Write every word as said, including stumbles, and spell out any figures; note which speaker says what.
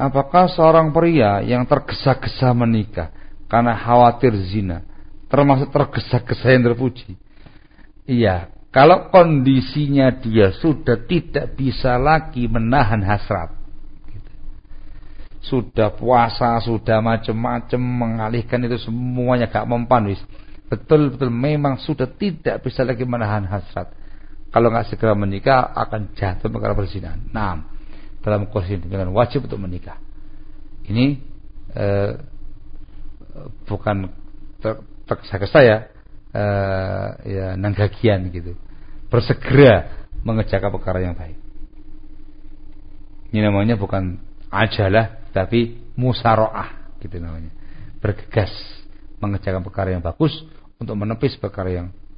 Speaker 1: Apakah seorang pria yang tergesa-gesa menikah karena khawatir zina termasuk tergesa-gesa yang terpuji? Iya, kalau kondisinya dia sudah tidak bisa lagi menahan hasrat, gitu. Sudah puasa, sudah macam-macam, mengalihkan itu semuanya gak mempan, wis. Betul-betul memang sudah tidak bisa lagi menahan hasrat. Kalau nggak segera menikah akan jatuh perkara perzinahan. Nah, dalam kondisi dengan wajib untuk menikah. Ini eh, bukan tergesa-gesa ya, eh, ya nanggagian gitu. Bersegera mengerjakan perkara yang baik. Ini namanya bukan ajalah, tapi musaraah gitu namanya. Bergegas mengerjakan perkara yang bagus untuk menepis perkara yang